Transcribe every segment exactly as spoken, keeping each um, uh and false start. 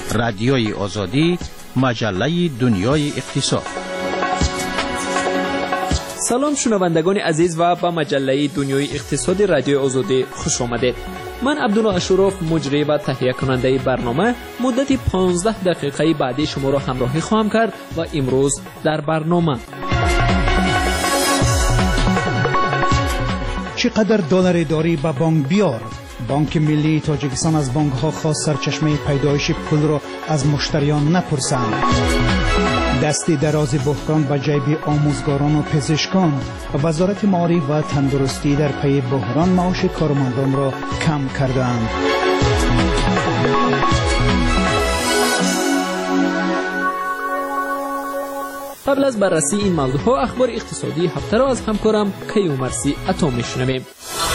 رادیوی آزادی، مجله دنیای اقتصاد. سلام شنوندگان عزیز و به مجله دنیای اقتصاد رادیو آزادی خوش آمدید. من عبدالله اشرف مجری و تهیه کننده برنامه مدت پانزده دقیقه بعدی شما را همراهی خواهم کرد و امروز در برنامه چقدر دلار داری به بانک بیار؟ بانک ملی تاجیکستان از بانک ها خواست سرچشمه پیدایش پول را از مشتریان نپرسند. دستی دراز بحران به جیب آموزگاران و پزشکان. وزارت معارف و تندرستی در پی بحران معاش کارمندان را کم کردند. قبل از بررسی این موضوع ها اخبار اقتصادی هفته را از همکارم کیومرثی عطا میشنویم.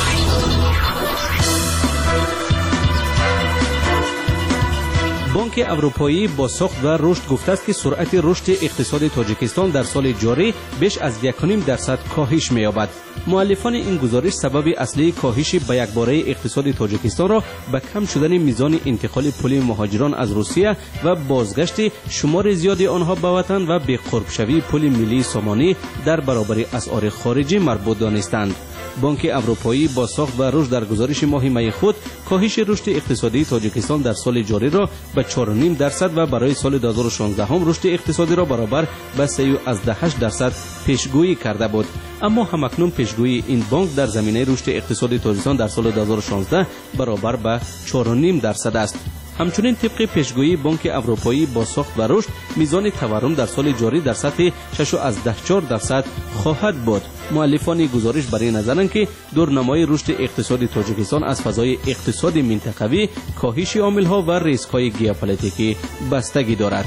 بانک اروپایی با ساخت و رشد گفته است که سرعت رشد اقتصاد تاجیکستان در سال جاری بیش از یک و نیم درصد کاهش می‌یابد. مؤلفان این گزارش سبب اصلی کاهش به یکباره اقتصاد تاجیکستان را به کم شدن میزان انتقال پول مهاجران از روسیه و بازگشت شمار زیادی آنها به وطن و به قرب شوی پول ملی سامانی در برابر اسعار خارجی مربوط دانستند. بانک اروپایی با ساخت و رشد در گزارش ماه می خود کاهش رشد اقتصادی تاجیکستان در سال جاری را به چهار و نیم درصد و برای سال دو هزار و شانزده هم رشد اقتصادی را برابر به سه و هشت درصد پیشگویی کرده بود. اما همکنون پیشگویی این بانک در زمینه رشد اقتصادی تاجیکستان در سال دو هزار و شانزده برابر به چهار و نیم درصد است. همچنین طبق پیشگویی بانک اروپایی با ساخت و رشد میزان تورم در سال جاری در سطح شش و چهار درصد خواهد بود. مؤلفان گزارش برای نظرند که دورنمای رشد اقتصادی تاجیکستان از فضای اقتصادی منطقوی، کاهش عامل‌ها و ریسک‌های ژئوپلیتیکی بستگی دارد.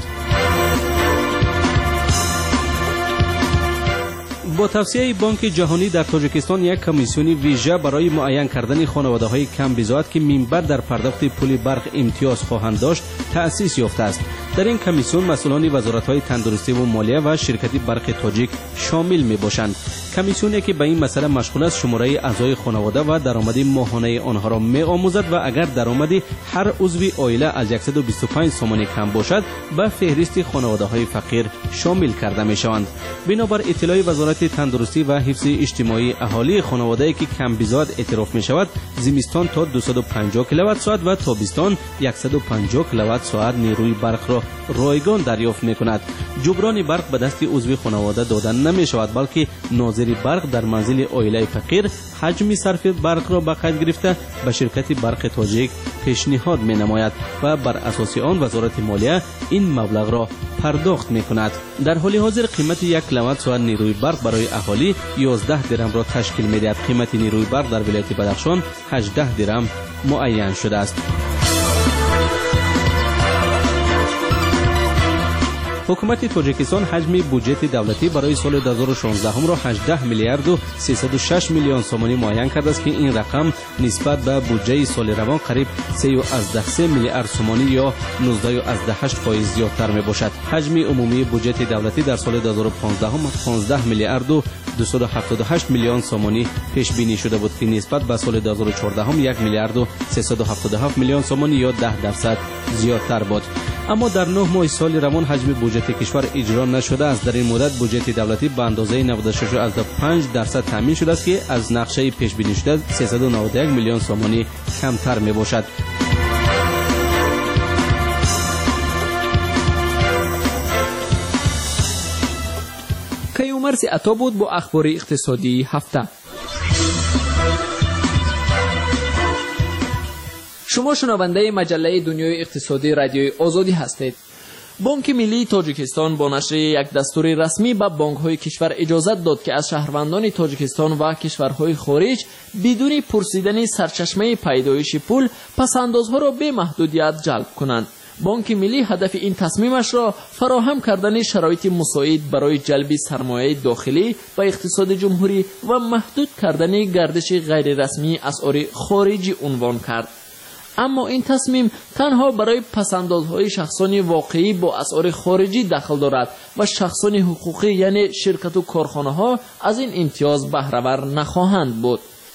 با توصیه بانک جهانی در تاجیکستان یک کمیسیون ویژه برای معین کردن خانواده‌های کم بضاعت که منبع در پرداخت پول برق امتیاز خواهند داشت تأسیس یافته است. در این کمیسیون مسئولان وزارت‌های تندرستی و مالیه و شرکت برق تاجیک شامل می‌باشند. کمیسیونی که به این مسئله مشغول است شماره اعضای خانواده و درآمد ماهانه آنها را می‌آموزد و اگر درآمد هر عضو عائله از صد و بیست و پنج سامانی کم باشد به فهرست خانواده‌های فقیر شامل کرده می‌شوند. بنابر اطلاع وزارت تندرستی و حفظ اجتماعی اهالی خانواده‌ای که کم بضاعت اعتراف می‌شود زمستان تا دویست و پنجاه کیلووات ساعت و تابستان صد و پنجاه کیلووات ساعت نیروی برق را رایگان دریافت می‌کند. جبران برق به دست عضو خانواده دادن نمی‌شود بلکه ناظر برق در منزل عائله فقیر حجم صرف برق را به قید گرفته به شرکت برق تاجیک پیشنهاد می‌نماید و بر اساس آن وزارت مالیه این مبلغ را پرداخت می‌کند. در حال حاضر قیمت یک کیلووات ساعت نیروی برق برای اهالی یازده درم را تشکیل می‌دهد. قیمت نیروی برق در ولایت بدخشان هجده درم معین شده است. حکومت تاجیکستان حجم بودجه دولتی برای سال دو هزار و شانزده هم را هجده میلیارد و سیصد و شش میلیون سومانی معین کرده است که این رقم نسبت به بودجه سال روان قریب سه و سه میلیارد سومانی یا نوزده و هشت فاصله زیادتر می باشد. حجم عمومی بودجه دولتی در سال دو هزار و پانزده هم پانزده میلیارد و دویست و هفتاد و هشت میلیون سومانی پیش بینی شده بود که نسبت به سال دو هزار و چهارده هم یک میلیارد و سیصد و هفتاد و هفت میلیون سومانی یا ده درصد زیادتر بود. اما در نه ماه سال روان حجم بودجه کشور اجرا نشده است. در این مدت بودجه دولتی به اندازه نود و شش و پنج درصد تامین شده است که از نقشه پیش بینی شده سیصد و نود و یک میلیون سومانی کمتر می باشد. کیومرثی عطا بود با اخبار اقتصادی هفته. شما شنونده مجله دنیای اقتصادی رادیوی آزادی هستید. بانک ملی تاجیکستان با نشر یک دستور رسمی به بانک‌های کشور اجازت داد که از شهروندان تاجیکستان و کشورهای خارج بدون پرسیدن سرچشمه پیدایش پول پس‌اندازها را به محدودیت جلب کنند. بانک ملی هدف این تصمیمش را فراهم کردن شرایط مساعد برای جلب سرمایه داخلی و اقتصاد جمهوری و محدود کردن گردش غیر رسمی اسعار خارجی عنوان کرد. اما این تصمیم تنها برای پسندازهای شخصان واقعی با اسعار خارجی دخل دارد و شخصان حقوقی یعنی شرکت و کارخانه ها از این امتیاز بهره ور نخواهند بود.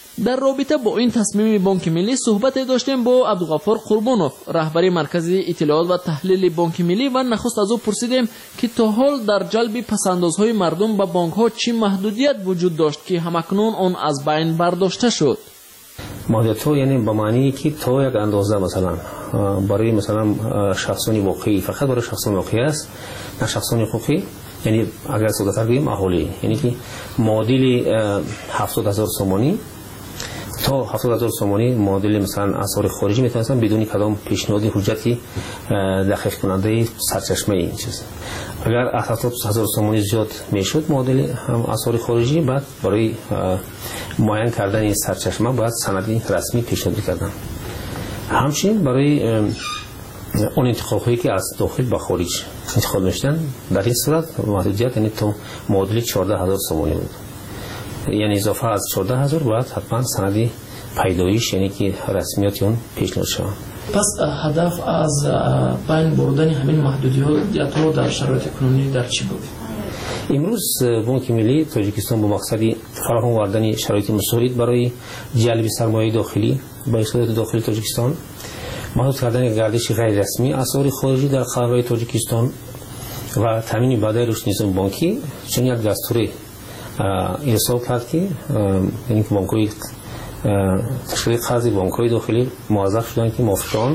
در رابطه با این تصمیم بانک ملی صحبت داشتیم با عبدالغفار قربانوف، رهبر مرکز اطلاعات و تحلیل بانک ملی، و نخست از او پرسیدیم که تا حال در جلب پسندازهای مردم به بانک ها چی محدودیت وجود داشت که همکنون آن از بین برداشته شد. محدودیت ها یعنی به معنی که تا یک اندازه مثلا برای مثلا شخصان واقعی، فقط برای شخصان واقعی است، نه شخصان حقوقی، یعنی اگر سوداتر بگیم اهالی، یعنی که معادل هفتاد هزار سومانی تا هفتاد هزار سومانی معادل مثلا اسعار خارجی میتونستن بدون کدام پیشنهاد حجتی دقیق کننده سرچشمه این چیز. اگر هفتاد هزار سومانی زیاد میشد معادل اسعار خارجی، بعد برای معین کردن این سرچشمه باید سند رسمی پیشنهاد کردن. همچنین برای اون انتخاب هایی که از داخل به خارج انتخاب میشدن، در این صورت محدودیت یعنی تو معادل چهارده هزار سومانی بود، یعنی اضافه از چهارده هزار باید حتما سند پیدایش یعنی که رسمیات اون پیشنهاد شود. پس هدف از بین بردن همین محدودیت ها در شرایط کنونی در چی بود؟ امروز بانک ملی تاجیکستان با مقصد فراهم آوردن شرایط مساعد برای جلب سرمایه داخلی به اقتصاد داخلی تاجیکستان، محدود کردن گردش غیر رسمی اسعار خارجی در خاور تاجیکستان و تامین وعده رشد نظام بانکی، چون یک دستور ارسال کرد که یعنی که بانک‌های تشکیل قرض بانک‌های داخلی موظف شدن که موافقان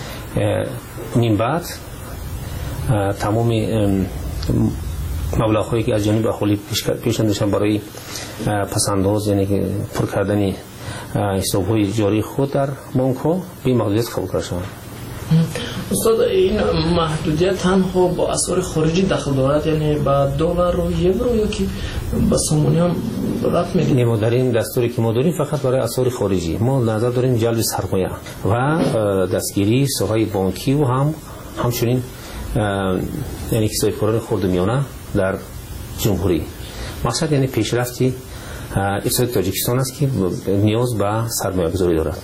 نیم بعد تمام مبلغ‌هایی که از جانب اهالی پیشنهاد شدن برای پسنداز یعنی که پر کردن حساب‌های جاری خود در بانک‌ها به محدودیت قبول کرده شدند. استاد، این محدودیت تنها با اسعار خارجی دخل دارد، یعنی با دلار و یورو یا که با سومونی هم رفت میگیره؟ ما در این دستوری که ما داریم فقط برای اسعار خارجی، ما نظر داریم جلب سرمایه و دستگیری ساحه بانکی و هم همچنین یعنی کسای کاران خرد و میانه در جمهوری. مقصد یعنی پیشرفتی اقتصاد تاجیکستان است که نیاز به سرمایه گذاری دارد.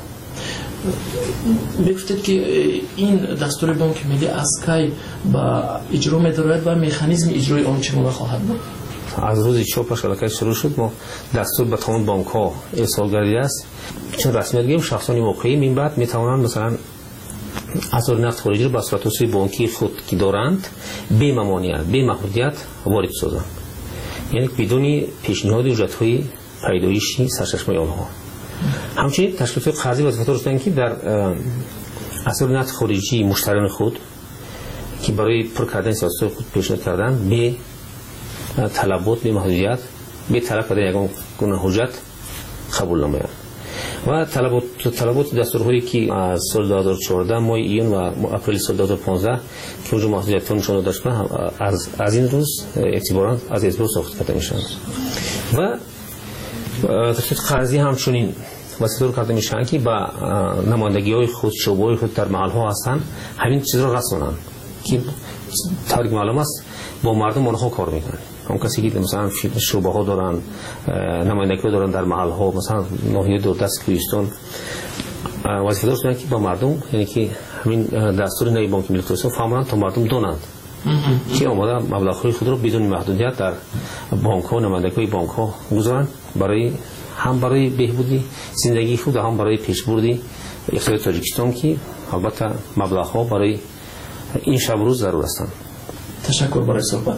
بگفتید که این دستور بانک ملی از کی با اجرا می‌دارد و مکانیزم اجرای آن چگونه خواهد بود؟ از روز چهارشنبه شبکه شروع شد، ما دستور به تمام بانک‌ها ارسال گردیده است، چون رسمیت گیم شخصان واقعی من بعد می‌توانند مثلا اسعار نفت خارجی رو به صورت اصلی بانکی خود که دارند بی ممانعت بی محدودیت وارد سازند، یعنی بدون پیشنهاد اجرت‌های پیدایشی سرچشمه آنها. همچنین تشکیلات قرضی وظیفه داشتن که در اسعار نفت خارجی مشتریان خود که برای پر کردن سیاست خود پیشنهاد کردن به طلبات به محدودیت به طلب کردن یگان گونه حجت قبول نمایند و طلبات طلبات دستورهایی که از سال دو هزار و چهارده ماه ایون و اپریل سال دو هزار و پانزده که اونجا محدودیت نشان داشت از از این روز اعتبارا از اعتبار ساخته کرده میشن و تشکیلات قرضی همچنین واسطه کرده میشن که با نمایندگی های خود شعبه های خود در محل ها هستن همین چیز را رسانن که طوری معلوم است با مردم آنها کار میکنن. اون کسی که مثلا شعبه ها دارن نمایندگی ها دارن در محل ها مثلا ناحیه دوردست کوهستان وظیفه داشتن که با مردم یعنی که همین دستور نوی بانک ملی تاجیکستان فهموندن تا مردم دونند که آماده مبلغ‌های خود را بدون محدودیت در بانک‌ها نمایندگی بانک‌ها گذارند برای هم برای بهبودی زندگی خود و هم برای پیشبردی اقتصاد تاجیکستان که البته مبلغ‌ها برای این شب روز ضرور هستند. تشکر برای صحبت.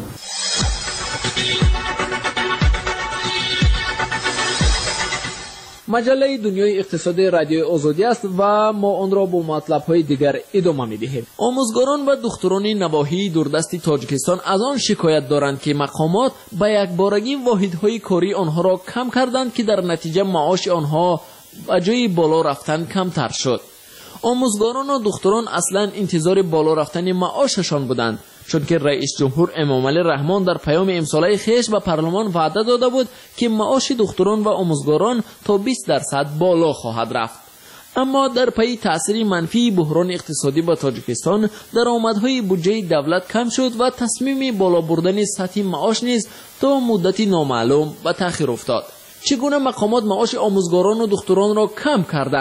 مجله دنیای اقتصادی رادیوی آزادی است و ما آن را با مطلب‌های دیگر ادامه می‌دهیم. آموزگاران و دختران نواحی دوردست تاجیکستان از آن شکایت دارند که مقامات به یکبارگی واحدهای کاری آنها را کم کردند که در نتیجه معاش آنها به جای بالا رفتن کمتر شد. آموزگاران و دختران اصلا انتظار بالا رفتن معاششان بودند، چون که رئیس جمهور امامعلی رحمان در پیام امساله خیش به پارلمان وعده داده بود که معاش دختران و آموزگاران تا بیست درصد بالا خواهد رفت. اما در پی تأثیر منفی بحران اقتصادی به تاجیکستان درآمدهای بودجه دولت کم شد و تصمیم بالا بردن سطح معاش نیز تا مدتی نامعلوم به تأخیر افتاد. چگونه مقامات معاش آموزگاران و دختران را کم کردند؟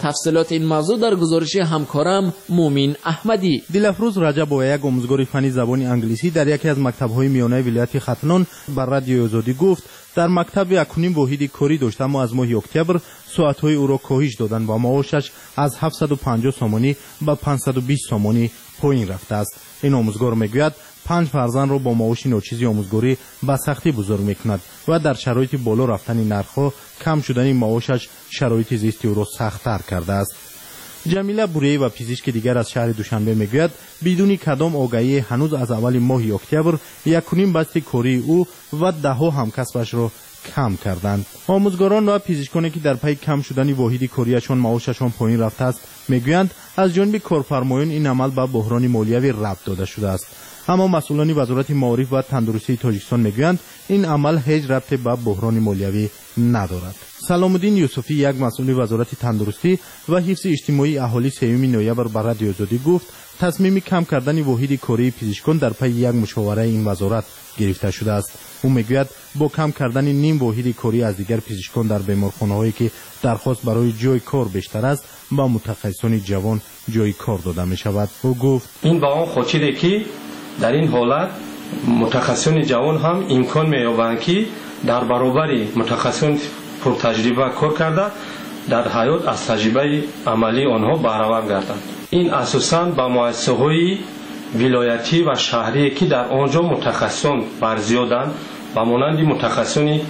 تفصیلات این موضوع در گزارش همکارم مومین احمدی. دلفروز رجب و یک آموزگار فنی زبان انگلیسی در یکی از مکتب‌های میانه ولایت ختلان بر رادیو آزادی گفت در مکتب یکونیم واحد کاری داشت، اما از ماه اکتبر ساعت‌های او را کاهش دادند و معاشش از هفتصد و پنجاه سومانی به پانصد و بیست سومانی پایین رفته است. این آموزگار میگوید پنج فرزند را با معاش ناچیزی آموزگاری به سختی بزرگ میکند و در شرایط بالا رفتن نرخ‌ها کم شدن معاشش شرایط زیستی او را سخت‌تر کرده است. جمیله بوری و پزشک دیگر از شهر دوشنبه میگوید بدون کدام آگاهی هنوز از اول ماه اکتبر یکونیم بست کاری او و ده ها همکسبش را کم کردند. آموزگاران و پزشکانی که در پی کم شدن واحد کاریشان معاششان پایین رفته است میگویند از جانب کارفرمایان این عمل به بحران مالیوی ربط داده شده است. اما مسئولان وزارت معارف و تندرستی تاجیکستان میگویند این عمل هیچ ربطی به بحران مالیوی ندارد. سلام الدین یوسفی، یک مسئول وزارت تندرستی و حفظ اجتماعی اهالی سوم نوامبر بر رادیو آزادی گفت تصمیم کم کردن واحد کاری پزشکان در پی یک مشاوره این وزارت گرفته شده است. او میگوید با کم کردن نیم واحد کاری از دیگر پزشکان در بیمارخانه‌هایی که درخواست برای جای کار بیشتر است با متخصصان جوان جای کار داده می شود. او گفت این با آن خودشیده که در این حالت متخصصان جوان هم امکان می‌یابند که در برابر متخصصان پرتجربه کار کرده در حیات از تجربه عملی آنها بهره‌ور گردند. این اساساً با مؤسسه‌های ولایتی و شهری که در آنجا متخصصان برزیادند و مانند متخصصان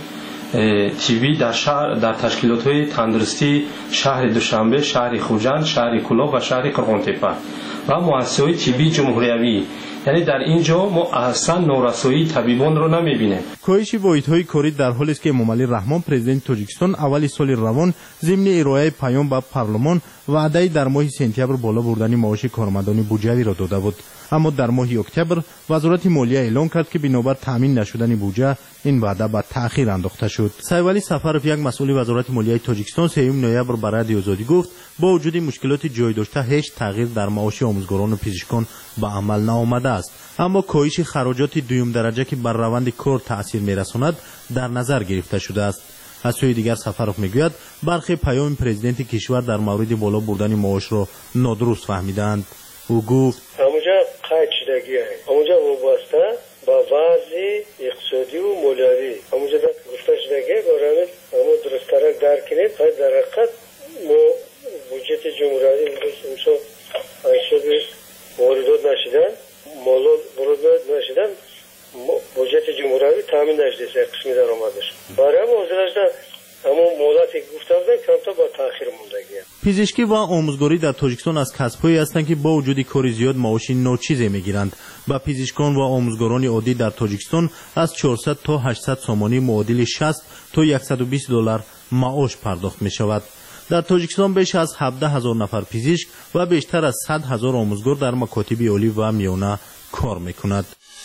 تیوی در شهر در تشکیلات‌های تندرستی شهر دوشنبه، شهر خوجند، شهر کلاه و شهر قرغانتپه و مؤسسه‌های تیوی جمهوریوی، یعنی در اینجا ما اصلا نورسایی طبیبان رو نمیبینیم. کاهش واحدهای کاری در حالی است که امام علی رحمان پرزیدنت تاجیکستان اولی سال روان ضمن ارائه پیام به پارلمان وعده در ماه سپتامبر بالا بردن معاش کارمندان بودجه را داده بود، اما در ماه اکتبر وزارت مالیه اعلام کرد که بنابر تامین نشدن بودجه این وعده به تأخیر انداخته شد. سایوالی سفرف، یک مسئول وزارت مالیه تاجیکستان سوم نوامبر بر رادیو آزادی گفت با وجود مشکلات جای داشته هیچ تغییر در معاش آموزگاران و پزشکان به عمل نآمده است، اما کاهش خراجات دوم درجه که بر روند کار تأثیر میرساند در نظر گرفته شده است. از سوی دیگر سفرف میگوید برخی پیام پرزیدنت کشور در مورد بالا بردن معاش را نادرست فهمیدند. او گفت همونجا قید شدگی هست، همونجا وابسته با وضع اقتصادی و مالیاتی همونجا گفته شدگی برای همون درسترک درک کنید. در حقیقت ما بودجت جمهوری امسال حساب واردات نشدن، مالات واردات نشدن، بودجت جمهوری تامین نشده قسمی درآمدش. برای همون حاضرش اما مولاتی گفته بودن کمتر با تأخیر موندگی. پزشکی و آموزگاری در تاجیکستان از کسب‌هایی هستند که با وجود کاری زیاد معاش ناچیزی میگیرند. با پزشکان و آموزگاران عادی در تاجیکستان از چهارصد تا هشتصد سومانی معادل شصت تا صد و بیست دلار معاش پرداخت می شود. در تاجیکستان بیش از هفده هزار نفر پزشک و بیشتر از صد هزار آموزگار در مکاتب عالی و میانه کار میکند.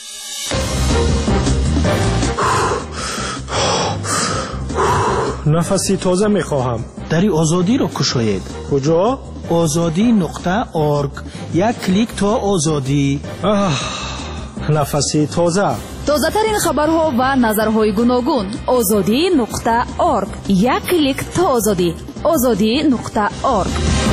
نفسی تازه میخواهم. دری آزادی را کشاید. کجا؟ آزادی نقطه ارگ. یک کلیک تا آزادی. آه، نفسی تازه. تازه ترین خبرها و نظرهای گوناگون. آزادی نقطه ارگ. یک کلیک تا آزادی. آزادی نقطه ارگ.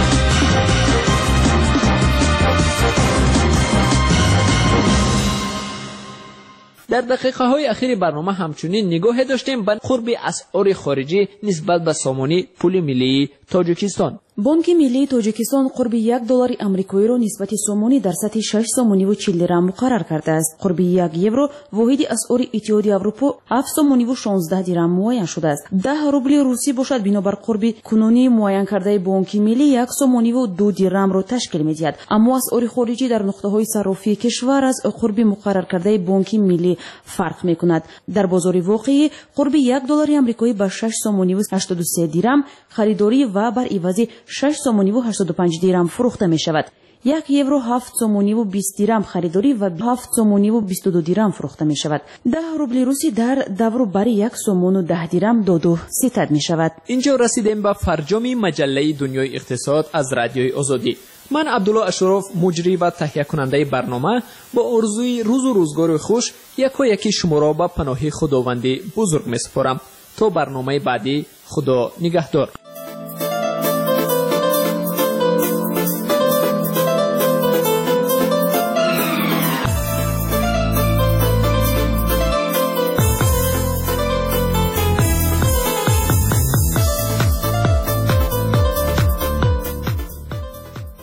در دقیقه های اخیر برنامه همچنین نگاه داشتیم به قرب اسعار خارجی نسبت به سامانی پول ملی تاجیکستان. بانک ملی تاجیکستان قرب یک دلار آمریکایی را نسبت سومانی در سطح شش سومانی و چهل درم مقرر کرده است. قرب یک یورو واحد اسعار اتحادیه اروپا هفت سومانی و شانزده درم معین شده است. ده روبل روسی باشد بنابر قرب کنونی معین کرده بانک ملی یک سومانی و دو درم را تشکیل می‌دهد. اما اسعار خارجی در نقطه‌های صرافی کشور از قرب مقرر کرده بانک ملی فرق می‌کند. در بازار واقعی قرب یک دلار آمریکایی به شش سومانی و هشتاد و سه درم خریداری و بر عوض شش سومانی و هشتاد و پنج درم فروخته می شود. یک یورو هفت سومانی و بیست درم خریداری و هفت سومانی و بیست و دو درم فروخته می شود. ده روبل روسی در دورو برای یک سومون و ده درم دو دو ستد می شود. اینجا رسیدیم به فرجام مجله دنیای اقتصاد از رادیوی آزادی. من عبدالله اشرف مجری و تهیه کننده برنامه با آرزوی روز و روزگار خوش یکا یکی شما را به پناه خداوند بزرگ می سپارم. تا برنامه بعدی، خدا نگهدار.